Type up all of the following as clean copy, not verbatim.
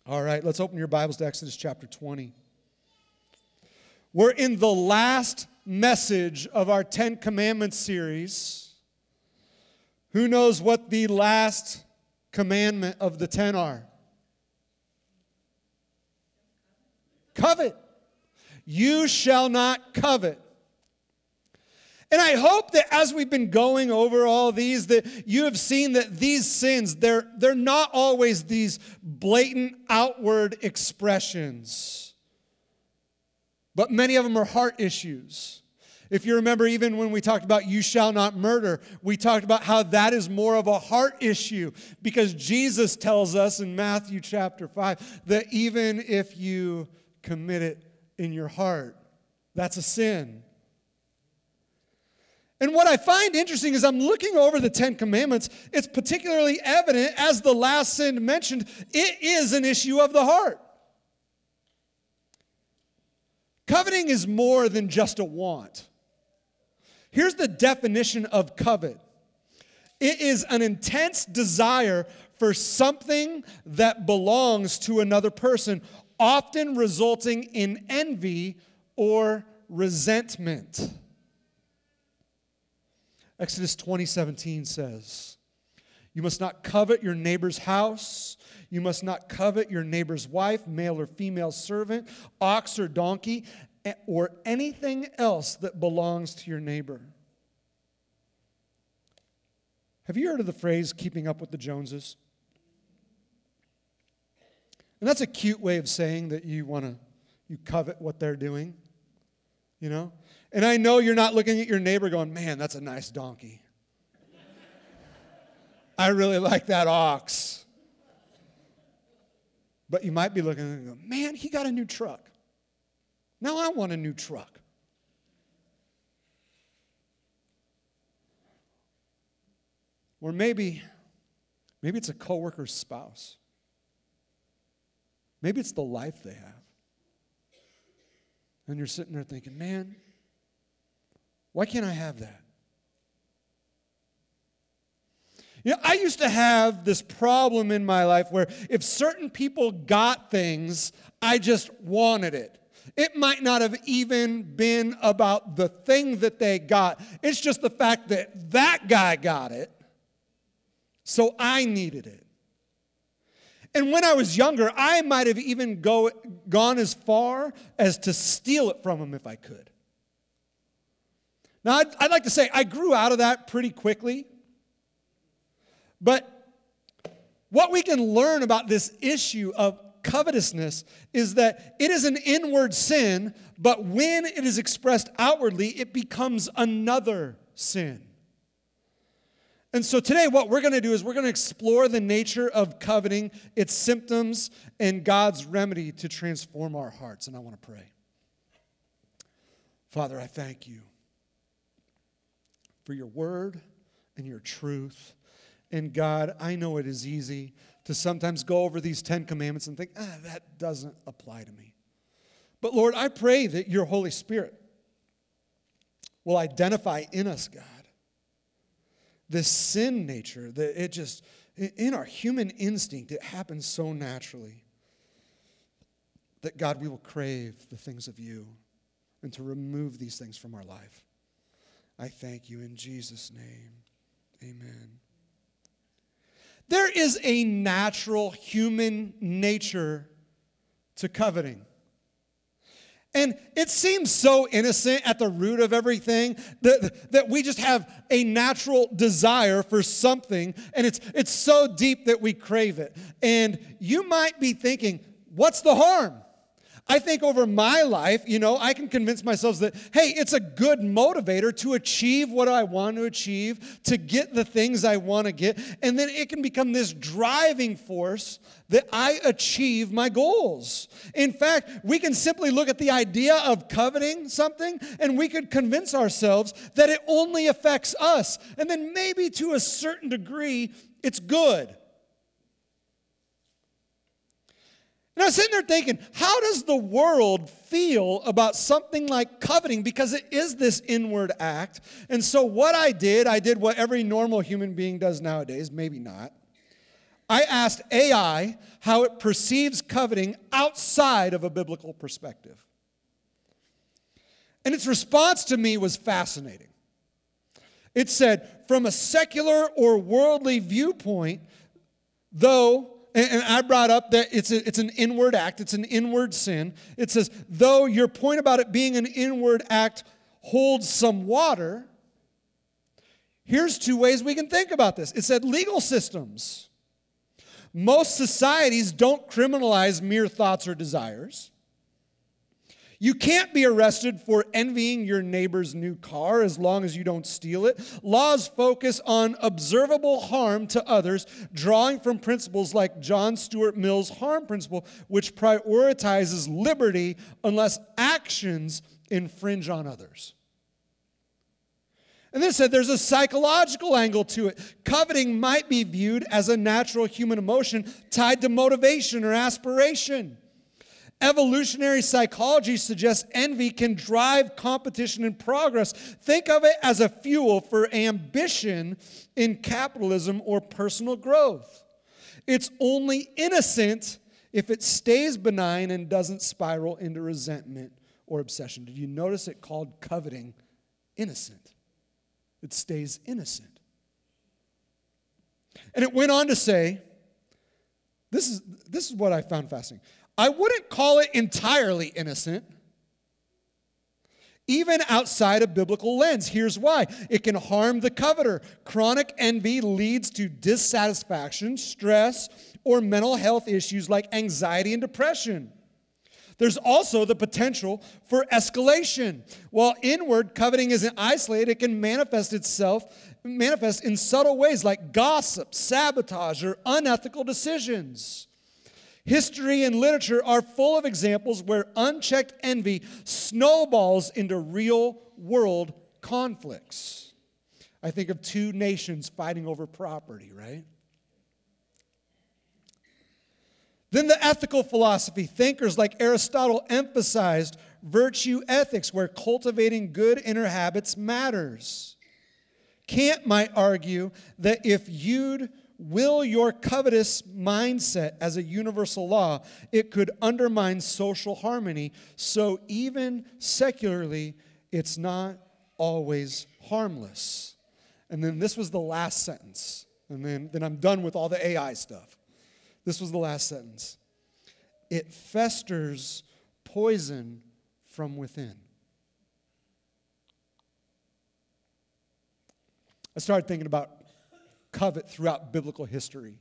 All right, let's open your Bibles to Exodus chapter 20. We're in the last message of our Ten Commandments series. Who knows what the last commandment of the 10 are? Covet. You shall not covet. And I hope that as we've been going over all these, that you have seen that these sins, they're not always these blatant outward expressions. But many of them are heart issues. If you remember, even when we talked about you shall not murder, we talked about how that is more of a heart issue, because Jesus tells us in Matthew chapter 5 that even if you commit it in your heart, that's a sin. And what I find interesting is I'm looking over the Ten Commandments. It's particularly evident, as the last sin mentioned, it is an issue of the heart. Coveting is more than just a want. Here's the definition of covet. It is an intense desire for something that belongs to another person, often resulting in envy or resentment. Exodus 20:17 says, you must not covet your neighbor's house. You must not covet your neighbor's wife, male or female servant, ox or donkey, or anything else that belongs to your neighbor. Have you heard of the phrase, keeping up with the Joneses? And that's a cute way of saying that you covet what they're doing, you know? And I know you're not looking at your neighbor going, man, that's a nice donkey. I really like that ox. But you might be looking and go, man, he got a new truck. Now I want a new truck. Or maybe it's a coworker's spouse. Maybe it's the life they have. And you're sitting there thinking, man, why can't I have that? You know, I used to have this problem in my life where if certain people got things, I just wanted it. It might not have even been about the thing that they got. It's just the fact that that guy got it, so I needed it. And when I was younger, I might have even gone as far as to steal it from him if I could. Now, I'd like to say I grew out of that pretty quickly. But what we can learn about this issue of covetousness is that it is an inward sin, but when it is expressed outwardly, it becomes another sin. And so today what we're going to do is we're going to explore the nature of coveting, its symptoms, and God's remedy to transform our hearts. And I want to pray. Father, I thank you for your word and your truth. And God, I know it is easy to sometimes go over these 10 commandments and think, that doesn't apply to me. But Lord, I pray that your Holy Spirit will identify in us, God, this sin nature, that it just, in our human instinct, it happens so naturally. That God, we will crave the things of you and to remove these things from our life. I thank you in Jesus' name. Amen. There is a natural human nature to coveting. And it seems so innocent at the root of everything that we just have a natural desire for something, and it's so deep that we crave it. And you might be thinking, what's the harm? I think over my life, I can convince myself that, hey, it's a good motivator to achieve what I want to achieve, to get the things I want to get, and then it can become this driving force that I achieve my goals. In fact, we can simply look at the idea of coveting something, and we could convince ourselves that it only affects us, and then maybe to a certain degree, it's good. And I was sitting there thinking, how does the world feel about something like coveting? Because it is this inward act. And so what I did what every normal human being does nowadays, maybe not. I asked AI how it perceives coveting outside of a biblical perspective. And its response to me was fascinating. It said, from a secular or worldly viewpoint, though, and I brought up that it's an inward act, it's an inward sin. It says, though your point about it being an inward act holds some water, here's two ways we can think about this. It said legal systems. Most societies don't criminalize mere thoughts or desires. You can't be arrested for envying your neighbor's new car as long as you don't steal it. Laws focus on observable harm to others, drawing from principles like John Stuart Mill's harm principle, which prioritizes liberty unless actions infringe on others. And then it said there's a psychological angle to it. Coveting might be viewed as a natural human emotion tied to motivation or aspiration. Evolutionary psychology suggests envy can drive competition and progress. Think of it as a fuel for ambition in capitalism or personal growth. It's only innocent if it stays benign and doesn't spiral into resentment or obsession. Did you notice it called coveting innocent? It stays innocent. And it went on to say, this is what I found fascinating. I wouldn't call it entirely innocent, even outside a biblical lens. Here's why. It can harm the coveter. Chronic envy leads to dissatisfaction, stress, or mental health issues like anxiety and depression. There's also the potential for escalation. While inward coveting isn't isolated, it can manifest in subtle ways like gossip, sabotage, or unethical decisions. History and literature are full of examples where unchecked envy snowballs into real-world conflicts. I think of two nations fighting over property, right? Then the ethical philosophy. Thinkers like Aristotle emphasized virtue ethics, where cultivating good inner habits matters. Kant might argue that if you'd will your covetous mindset as a universal law, it could undermine social harmony. So even secularly, it's not always harmless. And then this was the last sentence. And then I'm done with all the AI stuff. This was the last sentence. It festers poison from within. I started thinking about covet throughout biblical history.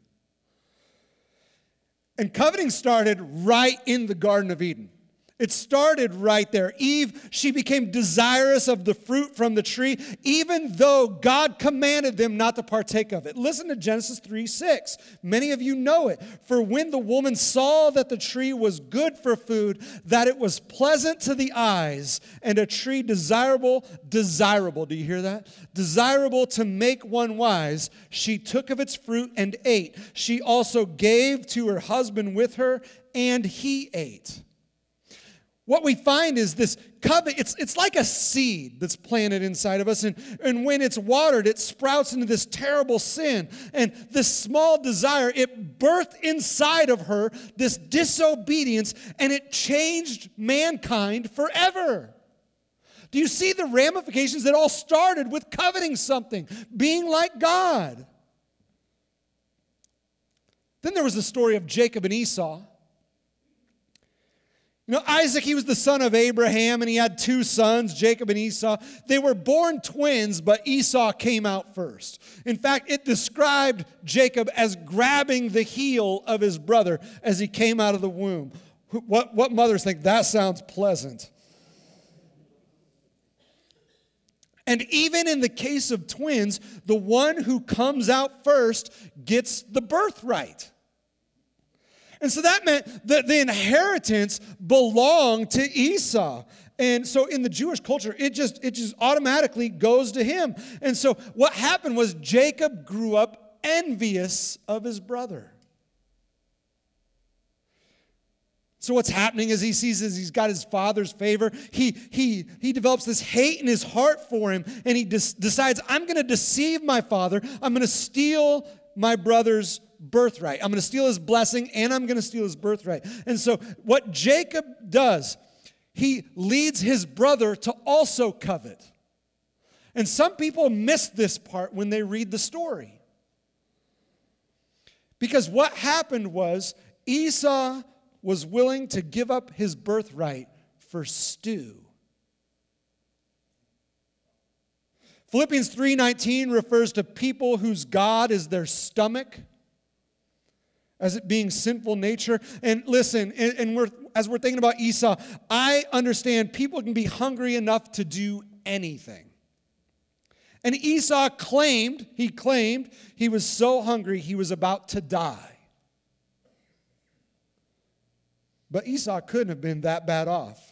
And coveting started right in the Garden of Eden. It started right there. Eve, she became desirous of the fruit from the tree, even though God commanded them not to partake of it. Listen to Genesis 3:6. Many of you know it. For when the woman saw that the tree was good for food, that it was pleasant to the eyes, and a tree desirable, do you hear that? Desirable to make one wise, she took of its fruit and ate. She also gave to her husband with her, and he ate. What we find is this covet, it's like a seed that's planted inside of us. And when it's watered, it sprouts into this terrible sin. And this small desire, it birthed inside of her this disobedience, and it changed mankind forever. Do you see the ramifications that all started with coveting something, being like God? Then there was the story of Jacob and Esau. You know, Isaac, he was the son of Abraham, and he had two sons, Jacob and Esau. They were born twins, but Esau came out first. In fact, it described Jacob as grabbing the heel of his brother as he came out of the womb. What mothers think? That sounds pleasant. And even in the case of twins, the one who comes out first gets the birthright. And so that meant that the inheritance belonged to Esau. And so in the Jewish culture, it just automatically goes to him. And so what happened was Jacob grew up envious of his brother. So what's happening is he sees as he's got his father's favor, he develops this hate in his heart for him, and he decides, I'm going to deceive my father. I'm going to steal my brother's birthright. I'm going to steal his blessing, and I'm going to steal his birthright. And so what Jacob does, he leads his brother to also covet. And some people miss this part when they read the story. Because what happened was Esau was willing to give up his birthright for stew. Philippians 3:19 refers to people whose God is their stomach, as it being sinful nature. And listen, as we're thinking about Esau, I understand people can be hungry enough to do anything. And Esau claimed he was so hungry he was about to die. But Esau couldn't have been that bad off.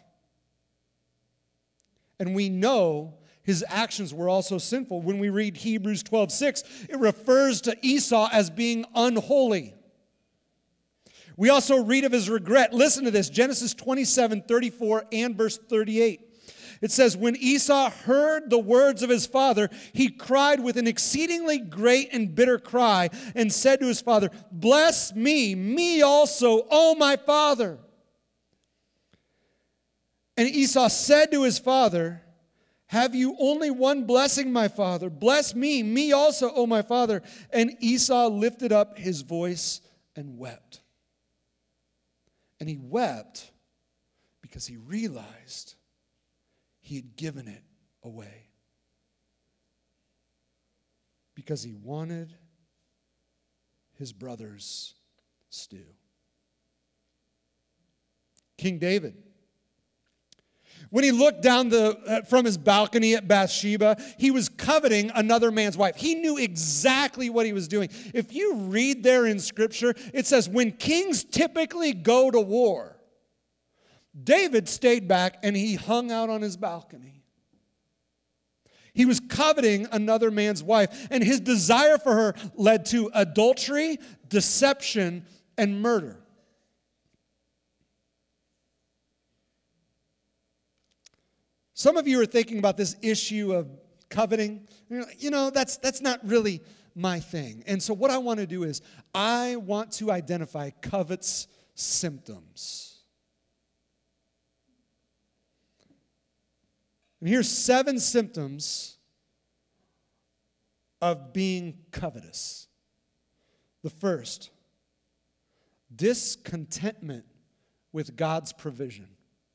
And we know his actions were also sinful. When we read Hebrews 12:6, it refers to Esau as being unholy. We also read of his regret. Listen to this, Genesis 27:34 and verse 38. It says, when Esau heard the words of his father, he cried with an exceedingly great and bitter cry and said to his father, bless me, me also, O my father. And Esau said to his father, have you only one blessing, my father? Bless me, me also, O my father. And Esau lifted up his voice and wept. And he wept because he realized he had given it away. Because he wanted his brother's stew. King David, when he looked down from his balcony at Bathsheba, he was coveting another man's wife. He knew exactly what he was doing. If you read there in Scripture, it says when kings typically go to war, David stayed back and he hung out on his balcony. He was coveting another man's wife, and his desire for her led to adultery, deception, and murder. Some of you are thinking about this issue of coveting. You know, that's not really my thing. And so what I want to do is I want to identify covet's symptoms. And here's 7 symptoms of being covetous. The first, discontentment with God's provision.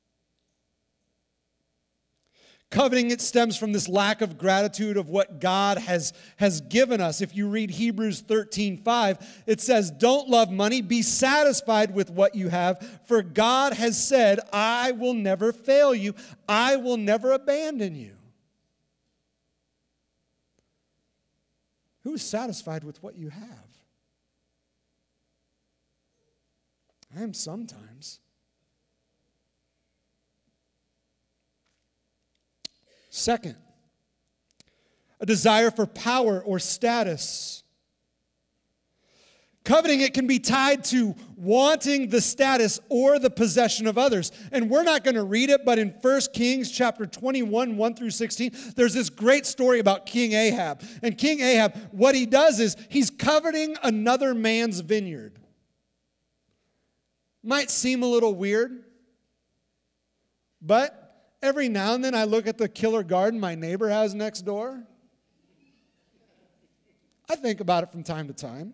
Coveting, it stems from this lack of gratitude of what God has given us. If you read Hebrews 13:5, it says, don't love money, be satisfied with what you have, for God has said, I will never fail you, I will never abandon you. Who is satisfied with what you have? I am sometimes. Second, a desire for power or status. Coveting, it can be tied to wanting the status or the possession of others. And we're not going to read it, but in 1 Kings chapter 21, 1 through 16, there's this great story about King Ahab. And King Ahab, what he does is he's coveting another man's vineyard. Might seem a little weird, but every now and then I look at the killer garden my neighbor has next door. I think about it from time to time.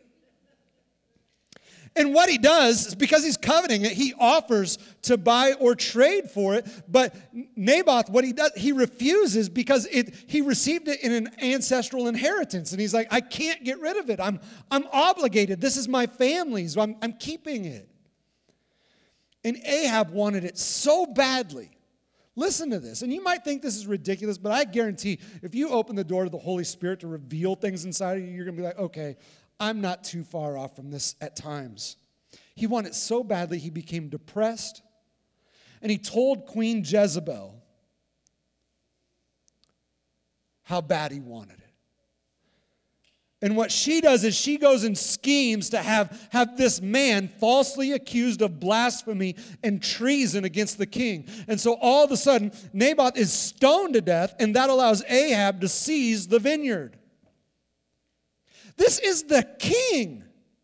And what he does is because he's coveting it, he offers to buy or trade for it. But Naboth, what he does, he refuses because he received it in an ancestral inheritance. And he's like, I can't get rid of it. I'm obligated. This is my family's. So I'm keeping it. And Ahab wanted it so badly. Listen to this. And you might think this is ridiculous, but I guarantee if you open the door to the Holy Spirit to reveal things inside of you, you're going to be like, okay, I'm not too far off from this at times. He wanted it so badly, he became depressed. And he told Queen Jezebel how bad he wanted it. And what she does is she goes and schemes to have this man falsely accused of blasphemy and treason against the king. And so all of a sudden, Naboth is stoned to death, and that allows Ahab to seize the vineyard. This is the king.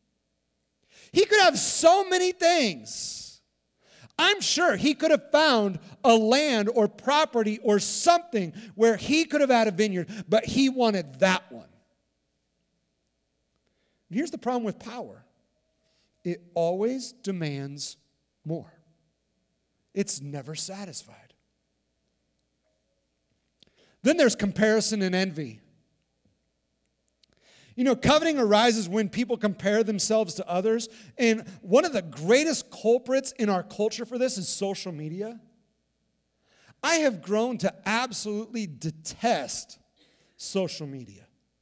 He could have so many things. I'm sure he could have found a land or property or something where he could have had a vineyard, but he wanted that one. And here's the problem with power. It always demands more. It's never satisfied. Then there's comparison and envy. You know, coveting arises when people compare themselves to others. And one of the greatest culprits in our culture for this is social media. I have grown to absolutely detest social media.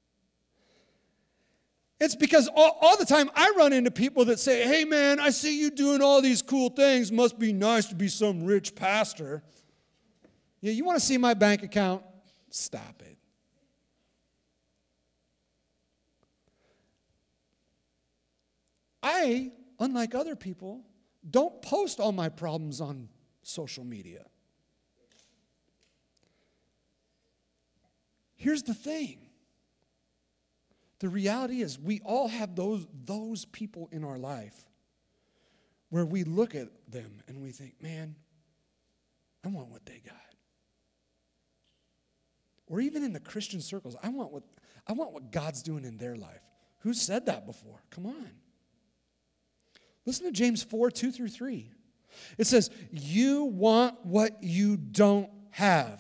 It's because all the time I run into people that say, hey man, I see you doing all these cool things. Must be nice to be some rich pastor. Yeah, you want to see my bank account? Stop it. I, unlike other people, don't post all my problems on social media. Here's the thing. The reality is we all have those people in our life where we look at them and we think, man, I want what they got. Or even in the Christian circles, I want what God's doing in their life. Who said that before? Come on. Listen to James 4, 2 through 3. It says, you want what you don't have.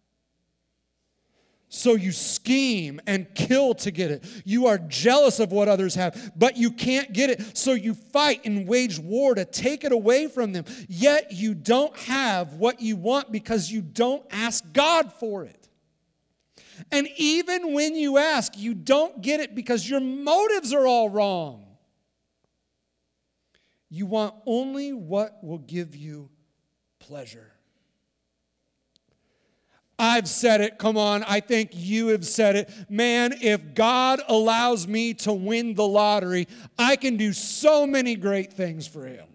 So you scheme and kill to get it. You are jealous of what others have, but you can't get it. So you fight and wage war to take it away from them. Yet you don't have what you want because you don't ask God for it. And even when you ask, you don't get it because your motives are all wrong. You want only what will give you pleasure. I've said it, come on, I think you have said it. Man, if God allows me to win the lottery, I can do so many great things for him.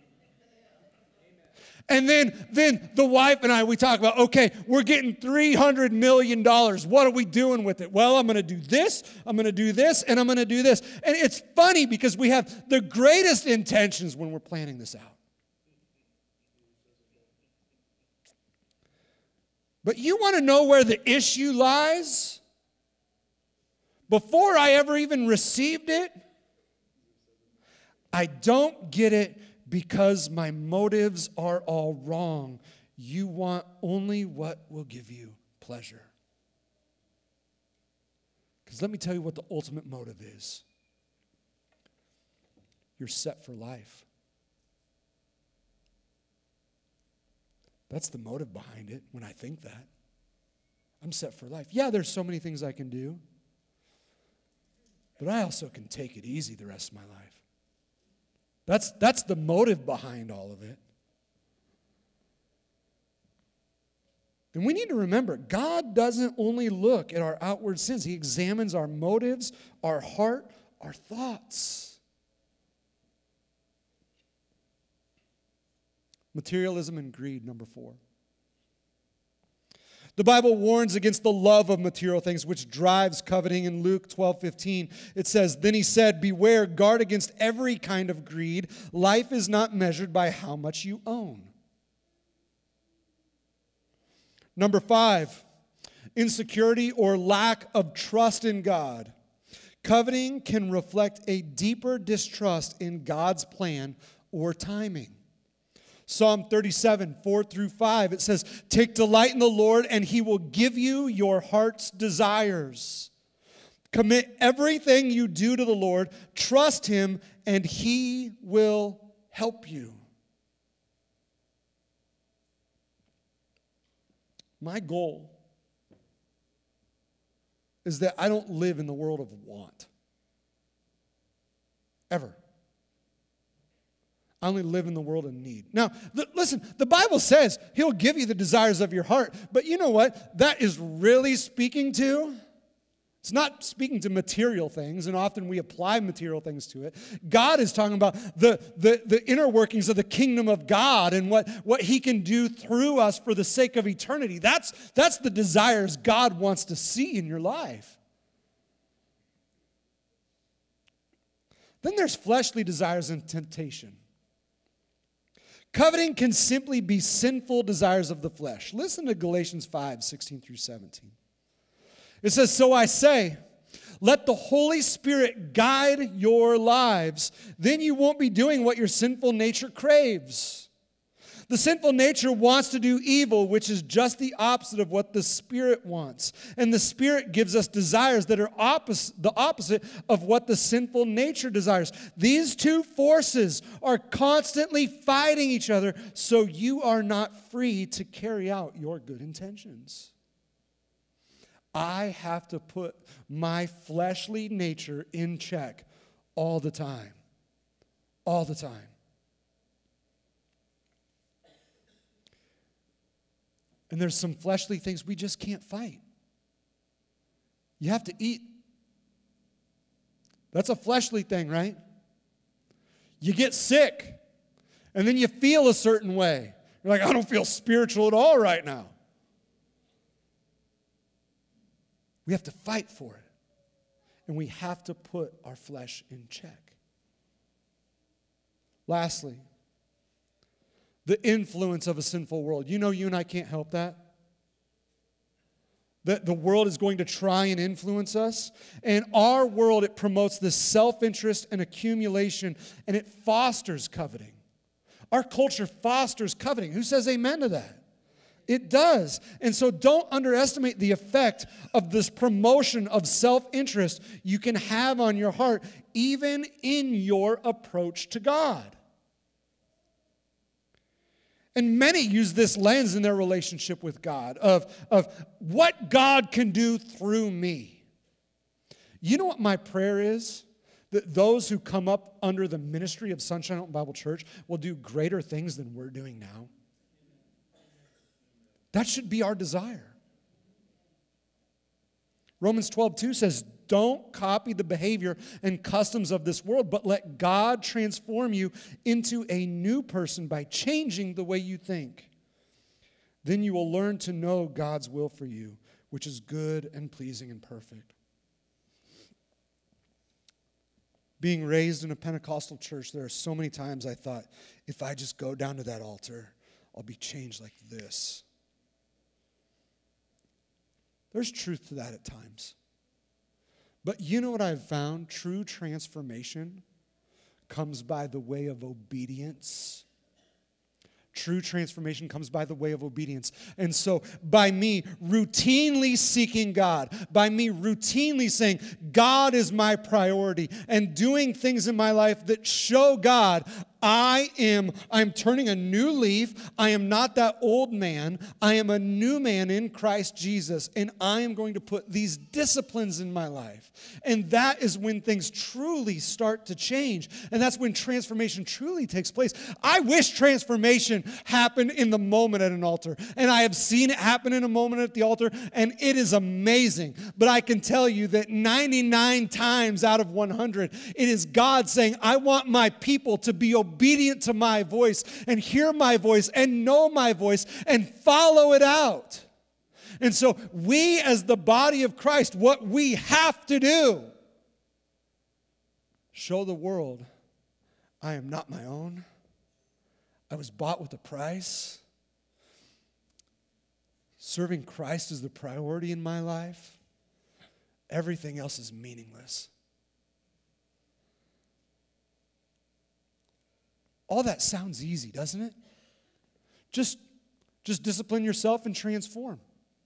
And then the wife and I, we talk about, okay, we're getting $300 million. What are we doing with it? Well, I'm going to do this, I'm going to do this, and I'm going to do this. And it's funny because we have the greatest intentions when we're planning this out. But you want to know where the issue lies? Before I ever even received it, I don't get it because my motives are all wrong. You want only what will give you pleasure. Because let me tell you what the ultimate motive is. You're set for life. That's the motive behind it when I think that. I'm set for life. Yeah, there's so many things I can do. But I also can take it easy the rest of my life. That's the motive behind all of it. And we need to remember, God doesn't only look at our outward sins. He examines our motives, our heart, our thoughts. Materialism and greed, number 4. The Bible warns against the love of material things, which drives coveting. In Luke 12:15, it says, then he said, beware, guard against every kind of greed. Life is not measured by how much you own. Number 5, insecurity or lack of trust in God. Coveting can reflect a deeper distrust in God's plan or timing. Psalm 37, 4 through 5, it says, take delight in the Lord, and he will give you your heart's desires. Commit everything you do to the Lord. Trust him, and he will help you. My goal is that I don't live in the world of want. Ever. I only live in the world of need. Now, listen, the Bible says he'll give you the desires of your heart. But you know what? That is really speaking to, it's not speaking to material things, and often we apply material things to it. God is talking about the inner workings of the kingdom of God and what he can do through us for the sake of eternity. That's the desires God wants to see in your life. Then there's fleshly desires and temptation. Coveting can simply be sinful desires of the flesh. Listen to Galatians 5:16 through 17. It says, "So I say, let the Holy Spirit guide your lives. Then you won't be doing what your sinful nature craves. The sinful nature wants to do evil, which is just the opposite of what the Spirit wants. And the Spirit gives us desires that are the opposite of what the sinful nature desires. These two forces are constantly fighting each other, so you are not free to carry out your good intentions." I have to put my fleshly nature in check all the time. All the time. And there's some fleshly things we just can't fight. You have to eat. That's a fleshly thing, right? You get sick, and then you feel a certain way. You're like, I don't feel spiritual at all right now. We have to fight for it. And we have to put our flesh in check. Lastly, the influence of a sinful world. You know you and I can't help that. That the world is going to try and influence us. And our world, it promotes this self-interest and accumulation, and it fosters coveting. Our culture fosters coveting. Who says amen to that? It does. And so don't underestimate the effect of this promotion of self-interest you can have on your heart, even in your approach to God. And many use this lens in their relationship with God of what God can do through me. You know what my prayer is? That those who come up under the ministry of Sunshine Mountain Bible Church will do greater things than we're doing now. That should be our desire. Romans 12:2 says, don't copy the behavior and customs of this world, but let God transform you into a new person by changing the way you think. Then you will learn to know God's will for you, which is good and pleasing and perfect. Being raised in a Pentecostal church, there are so many times I thought, if I just go down to that altar, I'll be changed like this. There's truth to that at times. But you know what I've found? True transformation comes by the way of obedience. True transformation comes by the way of obedience. And so by me routinely seeking God, by me routinely saying, God is my priority, and doing things in my life that show God, I'm turning a new leaf. I am not that old man. I am a new man in Christ Jesus, and I am going to put these disciplines in my life. And that is when things truly start to change, and that's when transformation truly takes place. I wish transformation happened in the moment at an altar, and I have seen it happen in a moment at the altar, and it is amazing. But I can tell you that 99 times out of 100, it is God saying, I want my people to be obedient to my voice and hear my voice and know my voice and follow it out. And so we as the body of Christ, what we have to do, show the world I am not my own. I was bought with a price. Serving Christ is the priority in my life. Everything else is meaningless. All that sounds easy, doesn't it? Just discipline yourself and transform.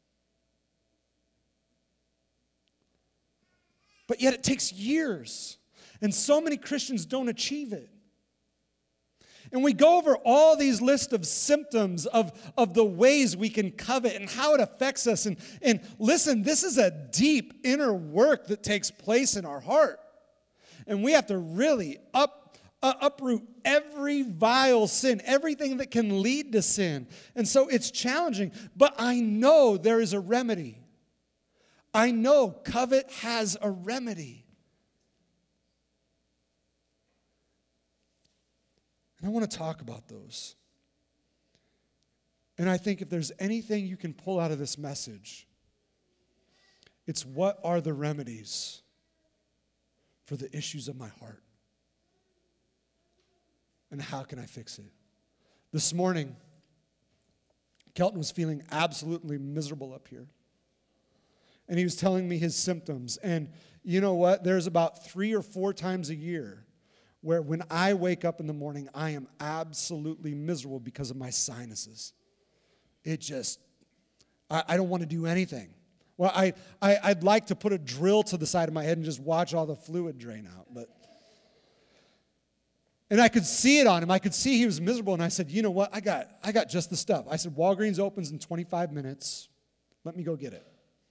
But yet it takes years, and so many Christians don't achieve it. And we go over all these lists of symptoms of the ways we can covet and how it affects us. And listen, this is a deep inner work that takes place in our heart. And we have to really uproot every vile sin, everything that can lead to sin. And so it's challenging, but I know there is a remedy. I know covet has a remedy. And I want to talk about those. And I think if there's anything you can pull out of this message, it's what are the remedies for the issues of my heart. And how can I fix it? This morning, Kelton was feeling absolutely miserable up here. And he was telling me his symptoms. And you know what? There's about 3 or 4 times a year where when I wake up in the morning, I am absolutely miserable because of my sinuses. It just, I don't want to do anything. Well, I'd like to put a drill to the side of my head and just watch all the fluid drain out. And I could see it on him. I could see he was miserable. And I said, you know what? I got just the stuff. I said, Walgreens opens in 25 minutes. Let me go get it.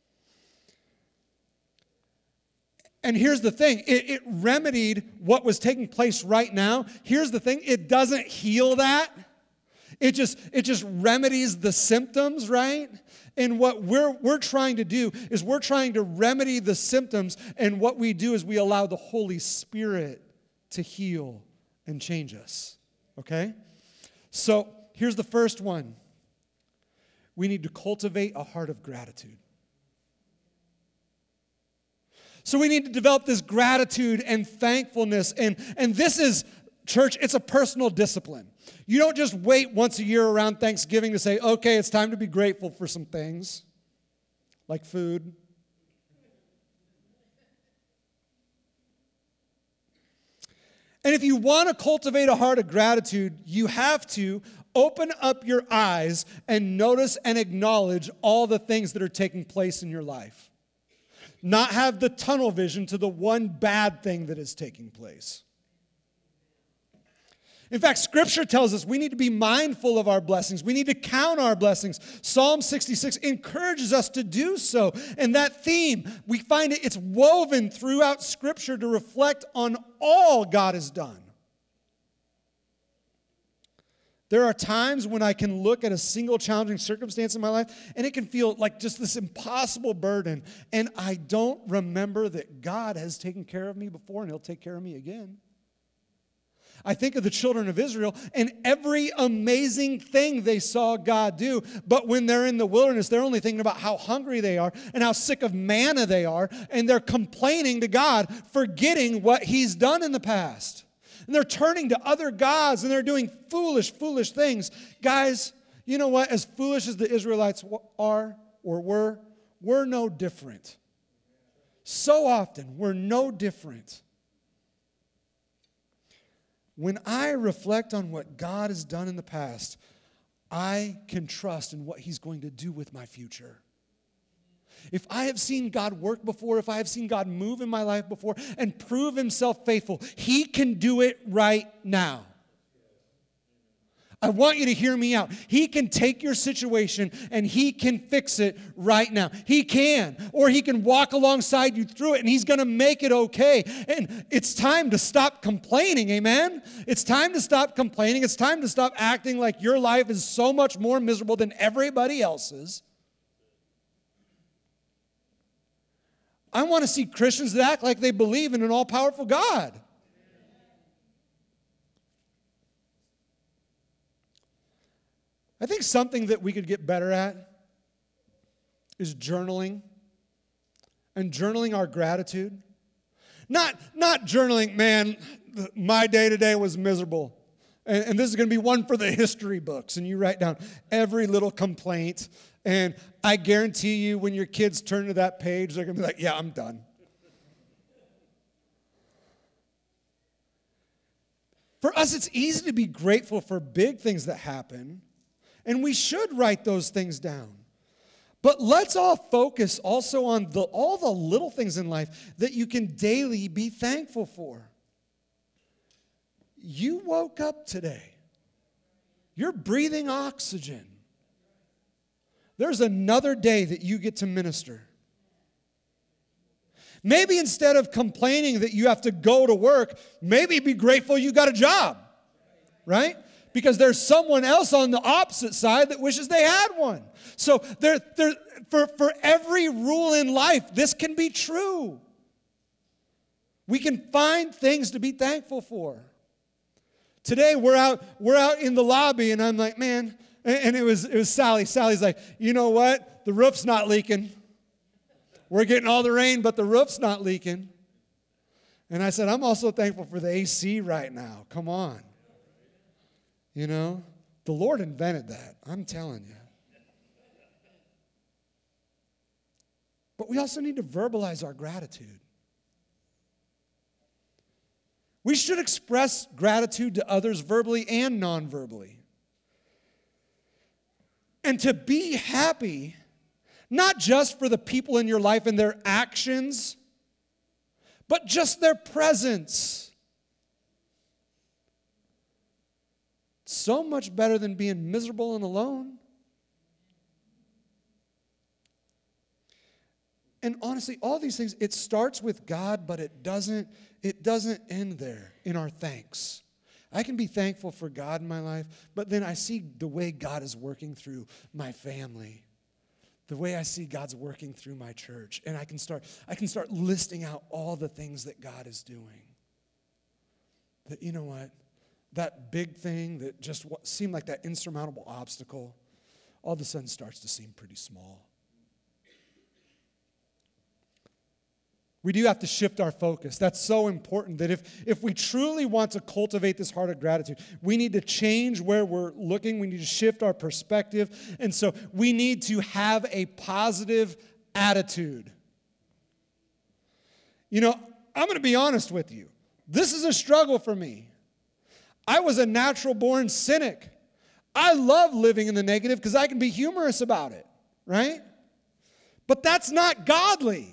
And here's the thing. It remedied what was taking place right now. Here's the thing. It doesn't heal that. It just remedies the symptoms, right? And what we're trying to do is we're trying to remedy the symptoms. And what we do is we allow the Holy Spirit to heal and change us. Okay? So here's the first one. We need to cultivate a heart of gratitude. So we need to develop this gratitude and thankfulness. And this is, church, it's a personal discipline. You don't just wait once a year around Thanksgiving to say, okay, it's time to be grateful for some things, like food. And if you want to cultivate a heart of gratitude, you have to open up your eyes and notice and acknowledge all the things that are taking place in your life. Not have the tunnel vision to the one bad thing that is taking place. In fact, Scripture tells us we need to be mindful of our blessings. We need to count our blessings. Psalm 66 encourages us to do so. And that theme, we find it's woven throughout Scripture to reflect on all God has done. There are times when I can look at a single challenging circumstance in my life and it can feel like just this impossible burden. And I don't remember that God has taken care of me before and He'll take care of me again. I think of the children of Israel and every amazing thing they saw God do. But when they're in the wilderness, they're only thinking about how hungry they are and how sick of manna they are. And they're complaining to God, forgetting what He's done in the past. And they're turning to other gods and they're doing foolish things. Guys, you know what? As foolish as the Israelites are or were, we're no different. So often, we're no different. When I reflect on what God has done in the past, I can trust in what He's going to do with my future. If I have seen God work before, if I have seen God move in my life before and prove Himself faithful, He can do it right now. I want you to hear me out. He can take your situation and He can fix it right now. He can. Or He can walk alongside you through it and He's going to make it okay. And it's time to stop complaining, amen? It's time to stop complaining. It's time to stop acting like your life is so much more miserable than everybody else's. I want to see Christians that act like they believe in an all-powerful God. I think something that we could get better at is journaling. And journaling our gratitude. Not journaling, man, my day today was miserable. And this is going to be one for the history books. And you write down every little complaint. And I guarantee you when your kids turn to that page, they're going to be like, yeah, I'm done. For us, it's easy to be grateful for big things that happen. And we should write those things down. But let's all focus also on all the little things in life that you can daily be thankful for. You woke up today. You're breathing oxygen. There's another day that you get to minister. Maybe instead of complaining that you have to go to work, maybe be grateful you got a job, right? Because there's someone else on the opposite side that wishes they had one. So for every rule in life, this can be true. We can find things to be thankful for. Today we're out in the lobby, and I'm like, man. And it was Sally. Sally's like, you know what? The roof's not leaking. We're getting all the rain, but the roof's not leaking. And I said, I'm also thankful for the AC right now. Come on. You know? The Lord invented that, I'm telling you. But we also need to verbalize our gratitude. We should express gratitude to others verbally and non-verbally. And to be happy, not just for the people in your life and their actions, but just their presence. So much better than being miserable and alone. And honestly, all these things, it starts with God, but it doesn't end there in our thanks. I can be thankful for God in my life, but then I see the way God is working through my family, the way I see God's working through my church, and I can start listing out all the things that God is doing. That, you know what? That big thing that just seemed like that insurmountable obstacle, all of a sudden starts to seem pretty small. We do have to shift our focus. That's so important that if we truly want to cultivate this heart of gratitude, we need to change where we're looking. We need to shift our perspective. And so we need to have a positive attitude. You know, I'm going to be honest with you. This is a struggle for me. I was a natural-born cynic. I love living in the negative because I can be humorous about it, right? But that's not godly.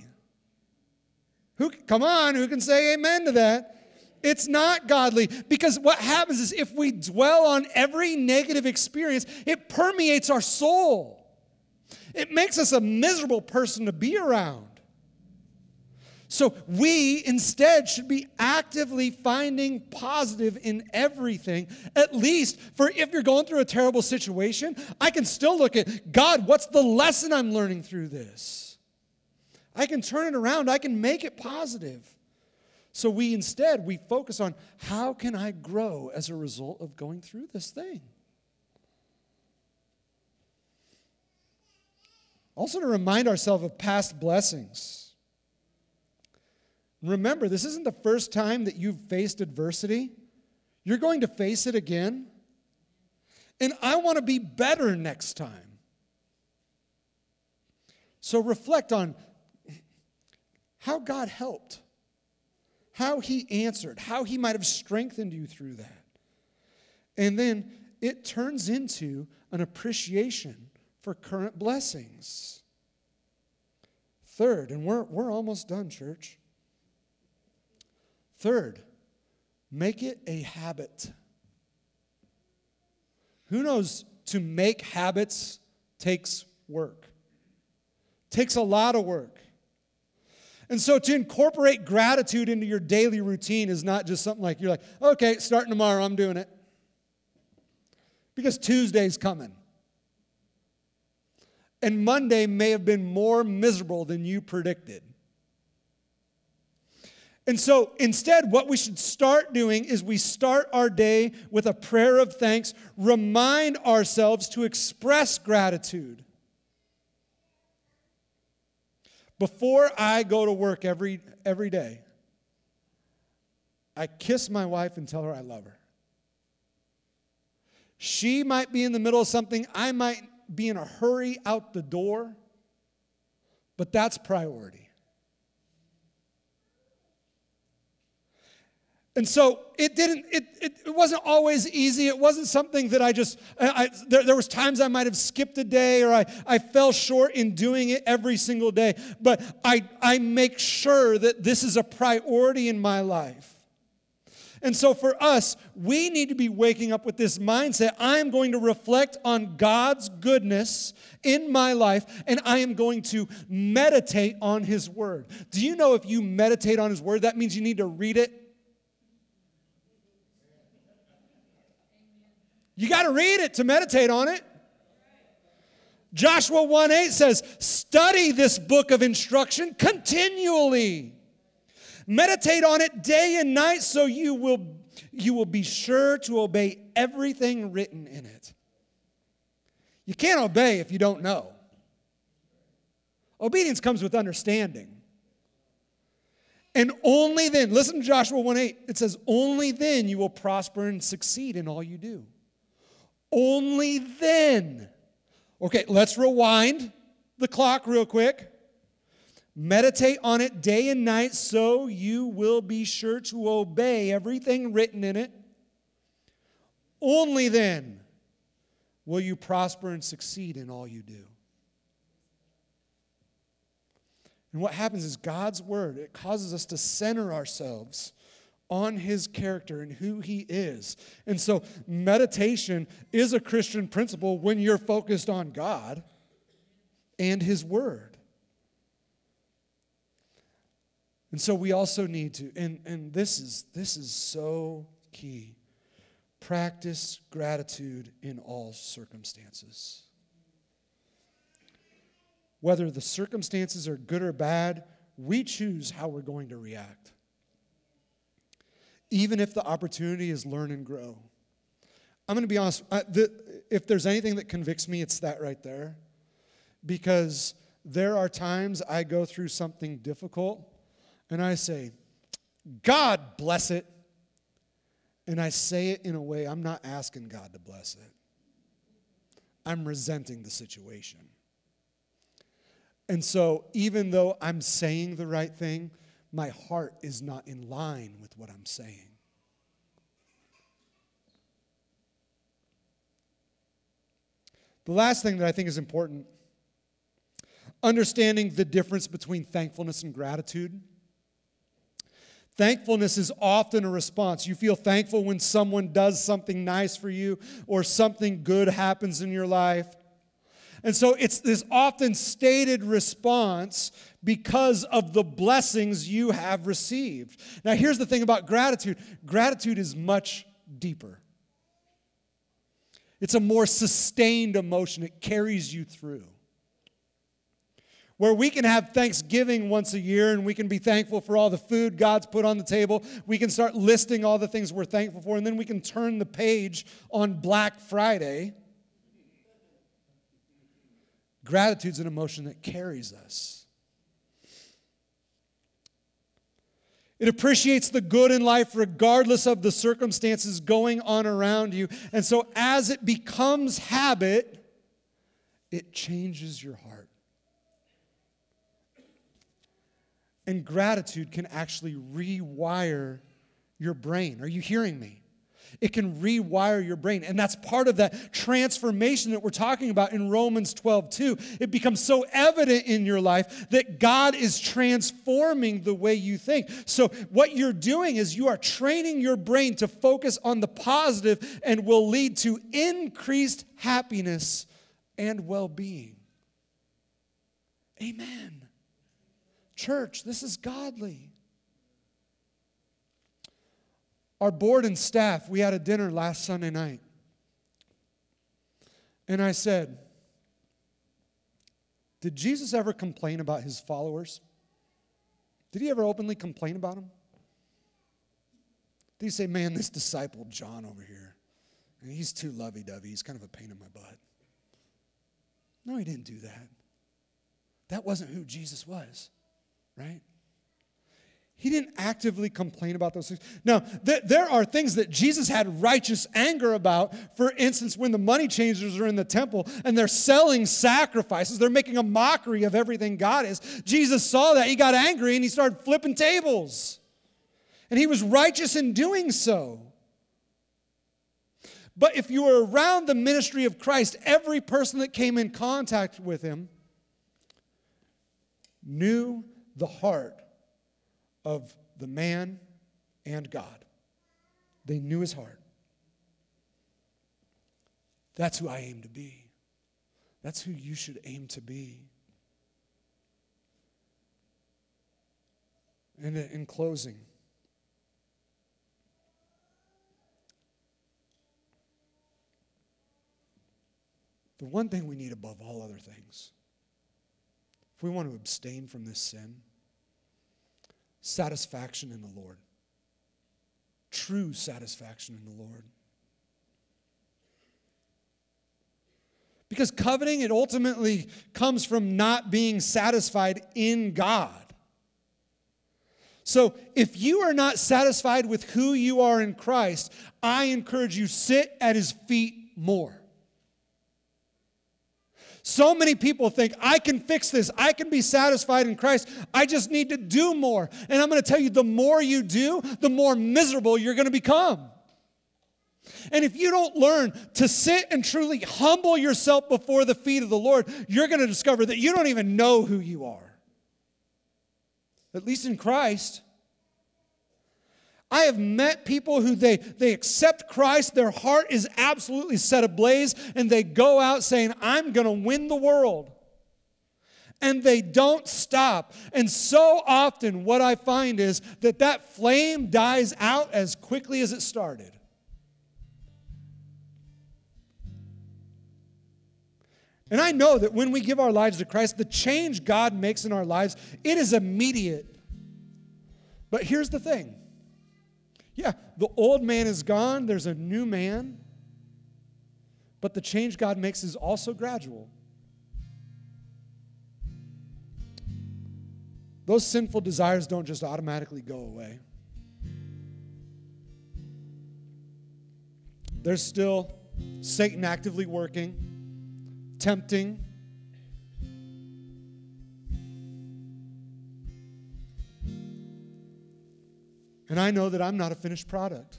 Come on, who can say amen to that? It's not godly, because what happens is if we dwell on every negative experience, it permeates our soul. It makes us a miserable person to be around. So we instead should be actively finding positive in everything, at least for if you're going through a terrible situation, I can still look at, God, what's the lesson I'm learning through this? I can turn it around. I can make it positive. So we focus on, how can I grow as a result of going through this thing? Also to remind ourselves of past blessings. Remember, this isn't the first time that you've faced adversity. You're going to face it again. And I want to be better next time. So reflect on how God helped, how He answered, how He might have strengthened you through that. And then it turns into an appreciation for current blessings. Third, and we're almost done, church. Third, make it a habit. Who knows, to make habits takes work. Takes a lot of work. And so to incorporate gratitude into your daily routine is not just something like, you're like, okay, starting tomorrow, I'm doing it. Because Tuesday's coming. And Monday may have been more miserable than you predicted. And so instead, what we should start doing is we start our day with a prayer of thanks, remind ourselves to express gratitude. Before I go to work every day, I kiss my wife and tell her I love her. She might be in the middle of something. I might be in a hurry out the door, but that's priority. And so it wasn't always easy. It wasn't something that there was times I might have skipped a day, or I fell short in doing it every single day. But I make sure that this is a priority in my life. And so for us, we need to be waking up with this mindset. I am going to reflect on God's goodness in my life, and I am going to meditate on His Word. Do you know if you meditate on His Word, that means you need to read it? You got to read it to meditate on it. Joshua 1:8 says, study this book of instruction continually. Meditate on it day and night so you will be sure to obey everything written in it. You can't obey if you don't know. Obedience comes with understanding. And only then, listen to Joshua 1:8, it says, only then you will prosper and succeed in all you do. Only then. Okay, let's rewind the clock real quick. Meditate on it day and night so you will be sure to obey everything written in it. Only then will you prosper and succeed in all you do. And what happens is God's word, it causes us to center ourselves on his character and who he is. And so meditation is a Christian principle when you're focused on God and his word. And so we also need to, and this is so key, practice gratitude in all circumstances. Whether the circumstances are good or bad, we choose how we're going to react. Even if the opportunity is learn and grow. I'm going to be honest, if there's anything that convicts me, it's that right there. Because there are times I go through something difficult, and I say, God bless it. And I say it in a way I'm not asking God to bless it. I'm resenting the situation. And so even though I'm saying the right thing, my heart is not in line with what I'm saying. The last thing that I think is important, understanding the difference between thankfulness and gratitude. Thankfulness is often a response. You feel thankful when someone does something nice for you or something good happens in your life. And so it's this often stated response because of the blessings you have received. Now, here's the thing about gratitude. Gratitude is much deeper. It's a more sustained emotion. It carries you through. Where we can have Thanksgiving once a year and we can be thankful for all the food God's put on the table. We can start listing all the things we're thankful for, and then we can turn the page on Black Friday. Gratitude's an emotion that carries us. It appreciates the good in life regardless of the circumstances going on around you. And so as it becomes habit, it changes your heart. And gratitude can actually rewire your brain. Are you hearing me? It can rewire your brain. And that's part of that transformation that we're talking about in Romans 12:2. It becomes so evident in your life that God is transforming the way you think. So what you're doing is you are training your brain to focus on the positive and will lead to increased happiness and well-being. Amen. Church, this is godly. Our board and staff, we had a dinner last Sunday night. And I said, did Jesus ever complain about his followers? Did he ever openly complain about them? Did he say, man, this disciple John over here, he's too lovey-dovey. He's kind of a pain in my butt. No, he didn't do that. That wasn't who Jesus was. Right? He didn't actively complain about those things. Now, there are things that Jesus had righteous anger about. For instance, when the money changers are in the temple and they're selling sacrifices, they're making a mockery of everything God is. Jesus saw that. He got angry and he started flipping tables. And he was righteous in doing so. But if you were around the ministry of Christ, every person that came in contact with him knew the heart of the man and God. They knew his heart. That's who I aim to be. That's who you should aim to be. And in closing, the one thing we need above all other things, if we want to abstain from this sin, satisfaction in the Lord. True satisfaction in the Lord. Because coveting, it ultimately comes from not being satisfied in God. So if you are not satisfied with who you are in Christ, I encourage you, sit at his feet more. So many people think, I can fix this. I can be satisfied in Christ. I just need to do more. And I'm going to tell you, the more you do, the more miserable you're going to become. And if you don't learn to sit and truly humble yourself before the feet of the Lord, you're going to discover that you don't even know who you are. At least in Christ. I have met people who they accept Christ, their heart is absolutely set ablaze, and they go out saying, I'm going to win the world. And they don't stop. And so often what I find is that flame dies out as quickly as it started. And I know that when we give our lives to Christ, the change God makes in our lives, it is immediate. But here's the thing. Yeah, the old man is gone. There's a new man. But the change God makes is also gradual. Those sinful desires don't just automatically go away. There's still Satan actively working, tempting. And I know that I'm not a finished product.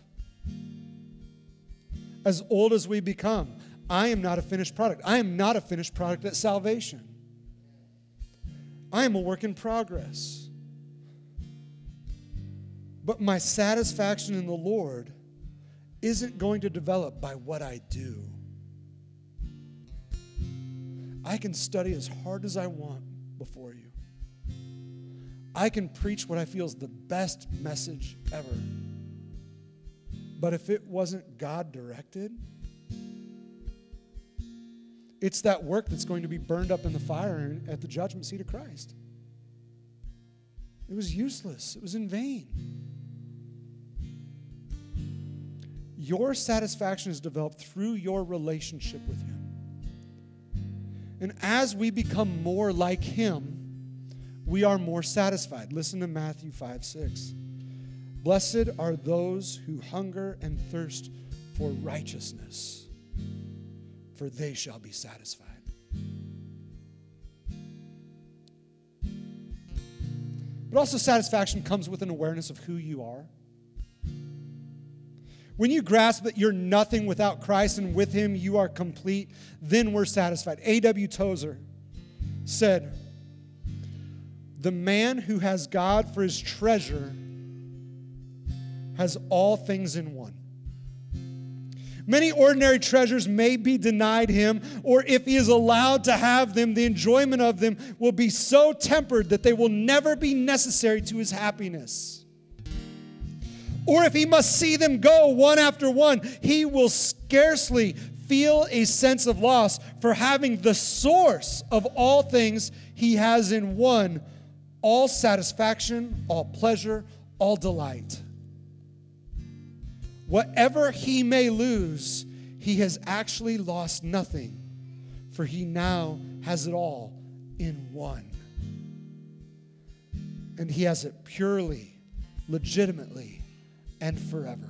As old as we become, I am not a finished product. I am not a finished product at salvation. I am a work in progress. But my satisfaction in the Lord isn't going to develop by what I do. I can study as hard as I want before you. I can preach what I feel is the best message ever. But if it wasn't God-directed, it's that work that's going to be burned up in the fire at the judgment seat of Christ. It was useless. It was in vain. Your satisfaction is developed through your relationship with Him. And as we become more like Him, we are more satisfied. Listen to Matthew 5:6. Blessed are those who hunger and thirst for righteousness, for they shall be satisfied. But also satisfaction comes with an awareness of who you are. When you grasp that you're nothing without Christ and with Him you are complete, then we're satisfied. A.W. Tozer said, the man who has God for his treasure has all things in one. Many ordinary treasures may be denied him, or if he is allowed to have them, the enjoyment of them will be so tempered that they will never be necessary to his happiness. Or if he must see them go one after one, he will scarcely feel a sense of loss for having the source of all things he has in one, all satisfaction, all pleasure, all delight. Whatever he may lose, he has actually lost nothing, for he now has it all in one. And he has it purely, legitimately, and forever.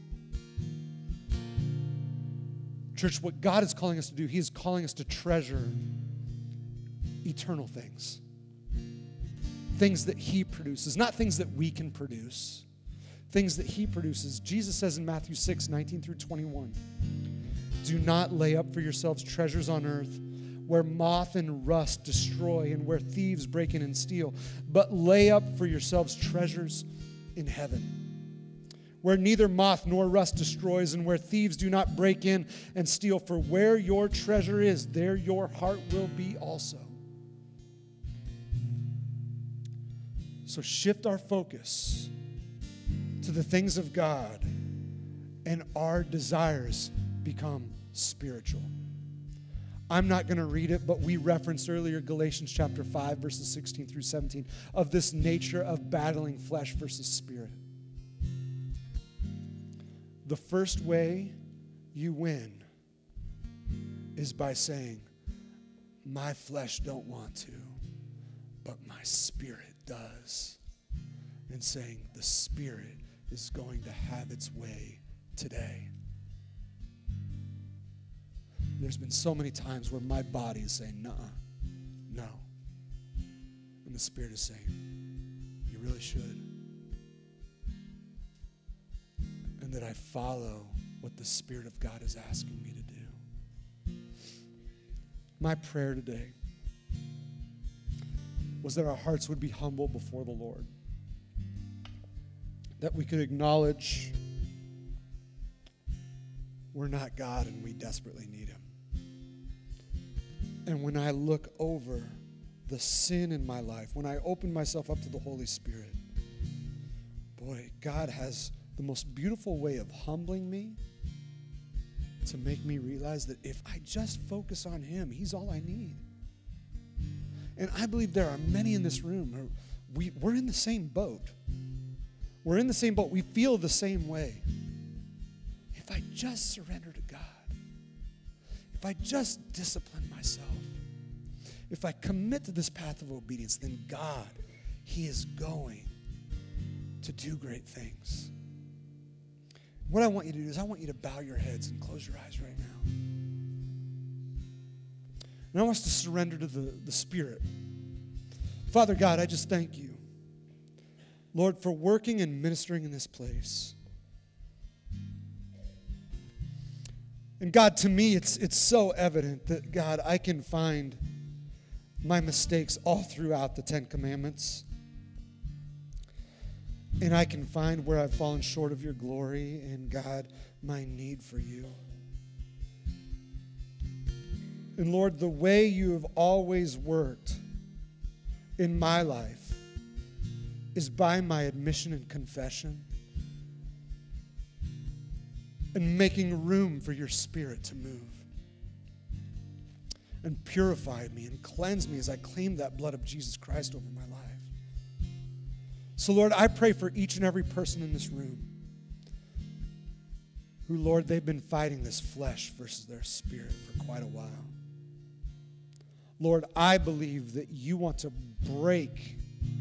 Church, what God is calling us to do, He is calling us to treasure eternal things. Things that He produces, not things that we can produce. Things that He produces. Jesus says in Matthew 6:19-21, do not lay up for yourselves treasures on earth where moth and rust destroy and where thieves break in and steal, but lay up for yourselves treasures in heaven, where neither moth nor rust destroys and where thieves do not break in and steal. For where your treasure is, there your heart will be also. So shift our focus to the things of God, and our desires become spiritual. I'm not going to read it, but we referenced earlier Galatians chapter 5, verses 16-17, of this nature of battling flesh versus spirit. The first way you win is by saying, my flesh don't want to, but my spirit does. And saying, the Spirit is going to have its way today. there's been so many times where my body is saying, nuh-uh, no. And the Spirit is saying, you really should. And that I follow what the Spirit of God is asking me to do. My prayer today was that our hearts would be humble before the Lord. That we could acknowledge we're not God and we desperately need Him. And when I look over the sin in my life, when I open myself up to the Holy Spirit, boy, God has the most beautiful way of humbling me to make me realize that if I just focus on Him, He's all I need. And I believe there are many in this room who we're in the same boat. We're in the same boat. We feel the same way. If I just surrender to God, if I just discipline myself, if I commit to this path of obedience, then God, He is going to do great things. What I want you to do is I want you to bow your heads and close your eyes right now. And I want us to surrender to the Spirit. Father God, I just thank you, Lord, for working and ministering in this place. And God, to me, it's so evident that, God, I can find my mistakes all throughout the Ten Commandments. And I can find where I've fallen short of your glory and, God, my need for you. And Lord, the way you have always worked in my life is by my admission and confession and making room for your Spirit to move and purify me and cleanse me as I claim that blood of Jesus Christ over my life. So, Lord, I pray for each and every person in this room who, Lord, they've been fighting this flesh versus their spirit for quite a while. Lord, I believe that you want to break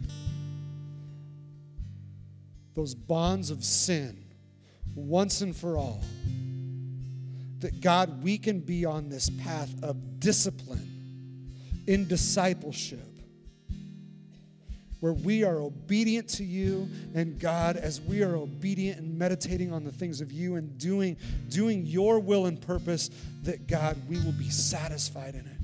those bonds of sin once and for all. That, God, we can be on this path of discipline in discipleship where we are obedient to you, and God, as we are obedient and meditating on the things of you and doing your will and purpose, that, God, we will be satisfied in it.